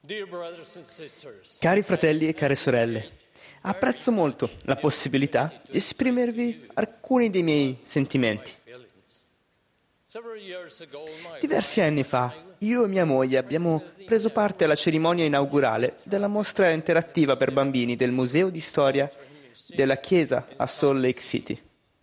Cari fratelli e care sorelle, apprezzo molto la possibilità di esprimervi alcuni dei miei sentimenti. Diversi anni fa, io e mia moglie abbiamo preso parte alla cerimonia inaugurale della mostra interattiva per bambini del Museo di Storia della Chiesa a Salt Lake City.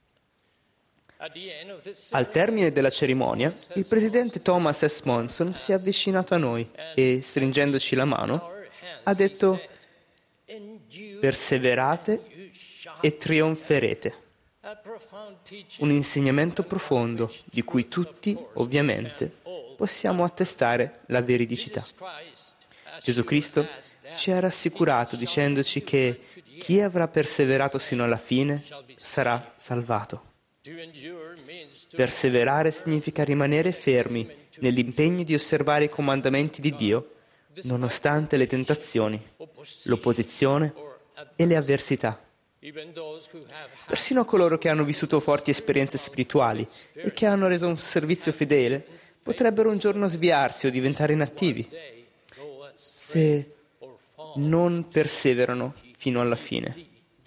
Al termine della cerimonia, il presidente Thomas S. Monson si è avvicinato a noi e, stringendoci la mano, ha detto: «Perseverate e trionferete». Un insegnamento profondo di cui tutti, ovviamente, possiamo attestare la veridicità. Gesù Cristo ci ha rassicurato dicendoci che chi avrà perseverato sino alla fine sarà salvato. Perseverare significa rimanere fermi nell'impegno di osservare i comandamenti di Dio, nonostante le tentazioni, l'opposizione e le avversità. Persino coloro che hanno vissuto forti esperienze spirituali e che hanno reso un servizio fedele potrebbero un giorno sviarsi o diventare inattivi se non perseverano fino alla fine.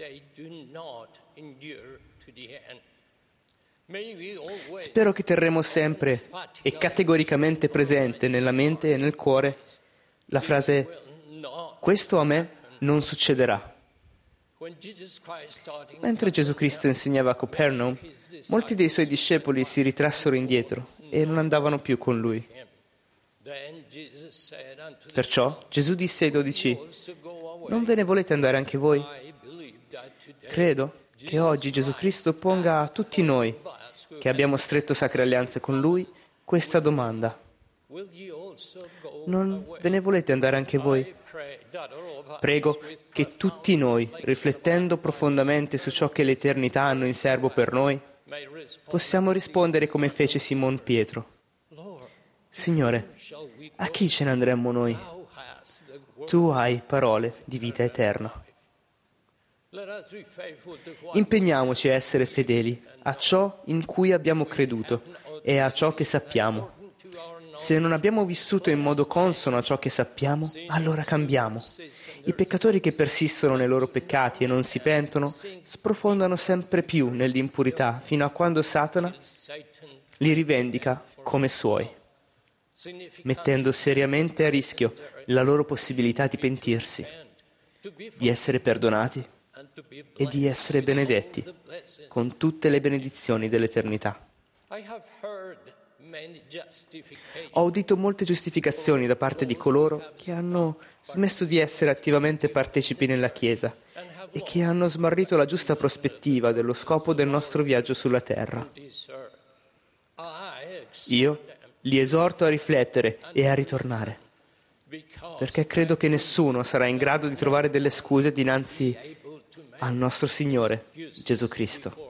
Spero che terremo sempre e categoricamente presente nella mente e nel cuore la frase: «Questo a me non succederà». Mentre Gesù Cristo insegnava a Copernaum, molti dei suoi discepoli si ritrassero indietro e non andavano più con lui. Perciò Gesù disse ai 12: «Non ve ne volete andare anche voi?» Credo che oggi Gesù Cristo ponga a tutti noi, che abbiamo stretto sacre alleanze con Lui, questa domanda: non ve ne volete andare anche voi? Prego che tutti noi, riflettendo profondamente su ciò che l'eternità hanno in serbo per noi, possiamo rispondere come fece Simon Pietro: «Signore, a chi ce ne andremmo noi? Tu hai parole di vita eterna». Impegniamoci a essere fedeli a ciò in cui abbiamo creduto e a ciò che sappiamo. Se non abbiamo vissuto in modo consono a ciò che sappiamo, allora cambiamo. I peccatori che persistono nei loro peccati e non si pentono sprofondano sempre più nell'impurità fino a quando Satana li rivendica come suoi, mettendo seriamente a rischio la loro possibilità di pentirsi, di essere perdonati e di essere benedetti con tutte le benedizioni dell'eternità. Ho udito molte giustificazioni da parte di coloro che hanno smesso di essere attivamente partecipi nella Chiesa e che hanno smarrito la giusta prospettiva dello scopo del nostro viaggio sulla terra. Io li esorto a riflettere e a ritornare, perché credo che nessuno sarà in grado di trovare delle scuse dinanzi al nostro Signore Gesù Cristo.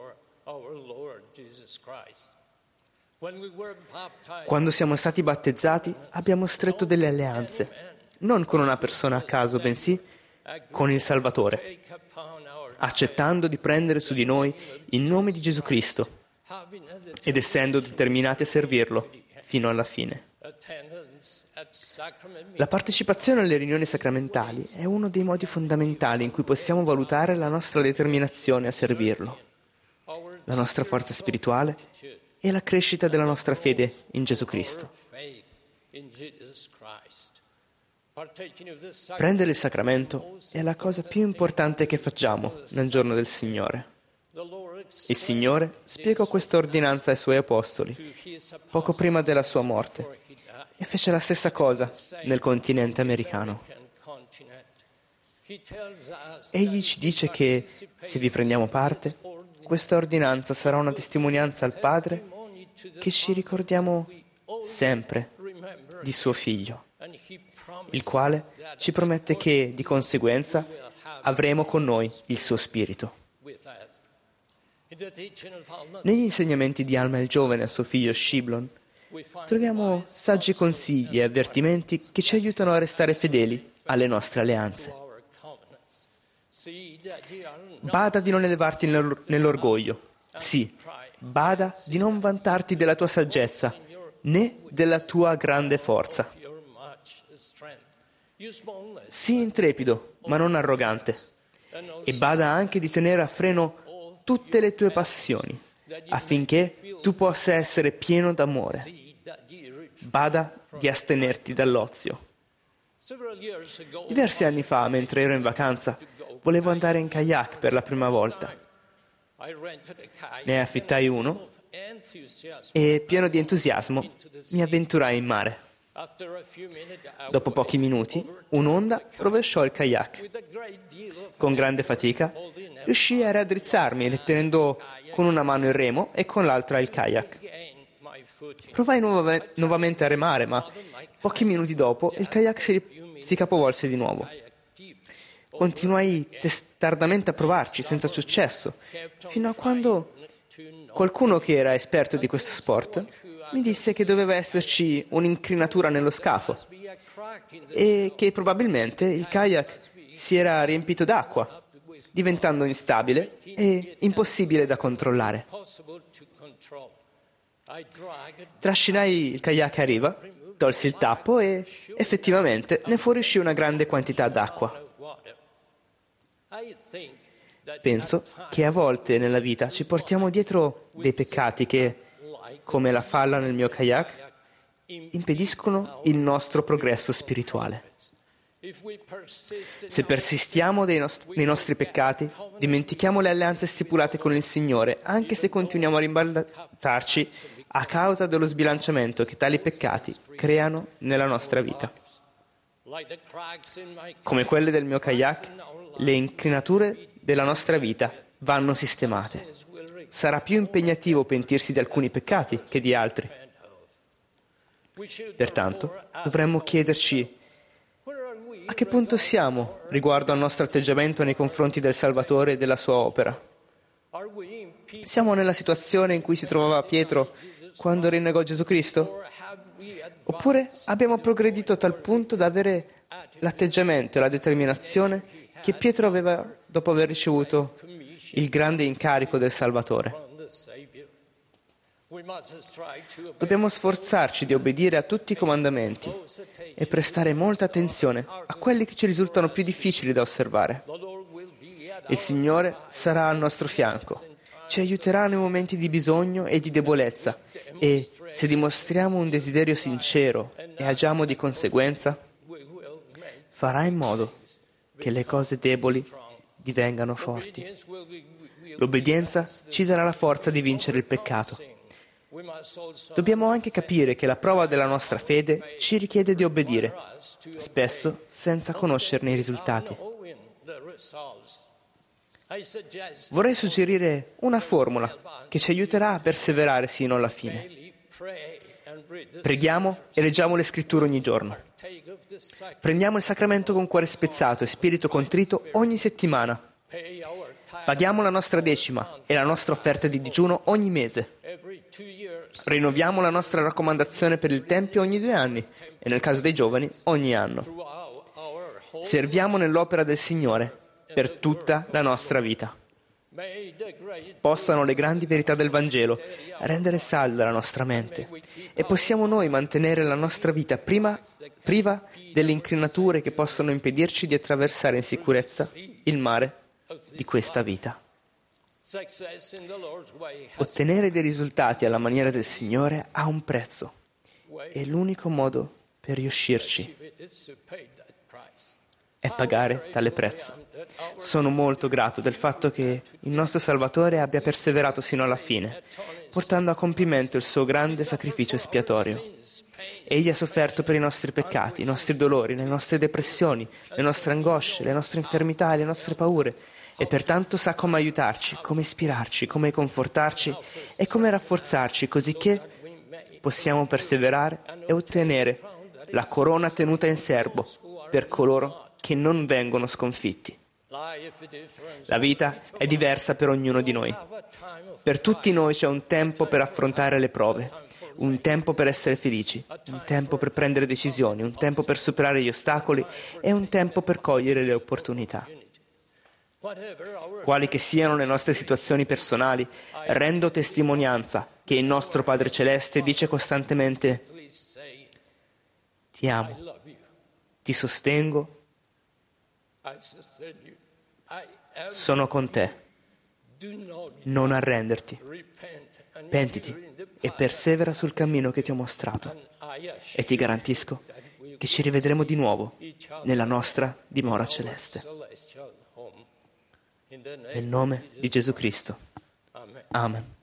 Quando siamo stati battezzati abbiamo stretto delle alleanze, non con una persona a caso, bensì con il Salvatore, accettando di prendere su di noi il nome di Gesù Cristo ed essendo determinati a servirlo fino alla fine. La partecipazione alle riunioni sacramentali è uno dei modi fondamentali in cui possiamo valutare la nostra determinazione a servirlo, la nostra forza spirituale e la crescita della nostra fede in Gesù Cristo. Prendere il sacramento è la cosa più importante che facciamo nel giorno del Signore. Il Signore spiegò questa ordinanza ai Suoi apostoli poco prima della Sua morte e fece la stessa cosa nel continente americano. Egli ci dice che, se vi prendiamo parte, questa ordinanza sarà una testimonianza al Padre che ci ricordiamo sempre di suo Figlio, il quale ci promette che, di conseguenza, avremo con noi il suo Spirito. Negli insegnamenti di Alma il Giovane a suo figlio Shiblon troviamo saggi consigli e avvertimenti che ci aiutano a restare fedeli alle nostre alleanze. Bada di non elevarti nell'orgoglio. Sì, bada di non vantarti della tua saggezza, né della tua grande forza. Sii intrepido, ma non arrogante, e bada anche di tenere a freno tutte le tue passioni, affinché tu possa essere pieno d'amore. Bada di astenerti dall'ozio. Diversi anni fa, mentre ero in vacanza, volevo andare in kayak per la prima volta. Ne affittai uno e, pieno di entusiasmo, mi avventurai in mare. Dopo pochi minuti, un'onda rovesciò il kayak. Con grande fatica, riuscii a raddrizzarmi, tenendo con una mano il remo e con l'altra il kayak. Provai nuovamente a remare, ma pochi minuti dopo il kayak si capovolse di nuovo. Continuai testardamente a provarci, senza successo, fino a quando qualcuno che era esperto di questo sport mi disse che doveva esserci un'incrinatura nello scafo e che probabilmente il kayak si era riempito d'acqua, diventando instabile e impossibile da controllare. Trascinai il kayak a riva, tolsi il tappo e effettivamente ne fuoriuscì una grande quantità d'acqua. Penso che a volte nella vita ci portiamo dietro dei peccati che, come la falla nel mio kayak, impediscono il nostro progresso spirituale. Se persistiamo nei nostri peccati, dimentichiamo le alleanze stipulate con il Signore, anche se continuiamo a ribaltarci a causa dello sbilanciamento che tali peccati creano nella nostra vita. Come quelle del mio kayak, le incrinature della nostra vita vanno sistemate. Sarà più impegnativo pentirsi di alcuni peccati che di altri. Pertanto, dovremmo chiederci a che punto siamo riguardo al nostro atteggiamento nei confronti del Salvatore e della sua opera. Siamo nella situazione in cui si trovava Pietro quando rinnegò Gesù Cristo? Oppure abbiamo progredito a tal punto da avere l'atteggiamento e la determinazione che Pietro aveva dopo aver ricevuto il grande incarico del Salvatore? Dobbiamo sforzarci di obbedire a tutti i comandamenti e prestare molta attenzione a quelli che ci risultano più difficili da osservare. Il Signore sarà al nostro fianco, ci aiuterà nei momenti di bisogno e di debolezza e, se dimostriamo un desiderio sincero e agiamo di conseguenza, farà in modo che le cose deboli divengano forti. L'obbedienza ci darà la forza di vincere il peccato. Dobbiamo anche capire che la prova della nostra fede ci richiede di obbedire, spesso senza conoscerne i risultati. Vorrei suggerire una formula che ci aiuterà a perseverare sino alla fine. Preghiamo e leggiamo le scritture ogni giorno. Prendiamo il sacramento con cuore spezzato e spirito contrito ogni settimana. Paghiamo la nostra decima e la nostra offerta di digiuno ogni mese. Rinnoviamo la nostra raccomandazione per il Tempio ogni 2 anni e, nel caso dei giovani, ogni anno. Serviamo nell'opera del Signore per tutta la nostra vita. Possano le grandi verità del Vangelo rendere salda la nostra mente e possiamo noi mantenere la nostra vita priva delle incrinature che possono impedirci di attraversare in sicurezza il mare di questa vita. Ottenere dei risultati alla maniera del Signore ha un prezzo e l'unico modo per riuscirci è pagare tale prezzo. Sono molto grato del fatto che il nostro Salvatore abbia perseverato sino alla fine, portando a compimento il suo grande sacrificio espiatorio. Egli ha sofferto per i nostri peccati, i nostri dolori, le nostre depressioni, le nostre angosce, le nostre infermità e le nostre paure, e pertanto sa come aiutarci, come ispirarci, come confortarci e come rafforzarci, così che possiamo perseverare e ottenere la corona tenuta in serbo per coloro che non vengono sconfitti. La vita è diversa per ognuno di noi. Per tutti noi c'è un tempo per affrontare le prove, un tempo per essere felici, un tempo per prendere decisioni, un tempo per superare gli ostacoli e un tempo per cogliere le opportunità. Quali che siano le nostre situazioni personali, rendo testimonianza che il nostro Padre Celeste dice costantemente: ti ti sostengo, sono con te. Non arrenderti. Pentiti e persevera sul cammino che ti ho mostrato. E ti garantisco che ci rivedremo di nuovo nella nostra dimora celeste. Nel nome di Gesù Cristo. Amen.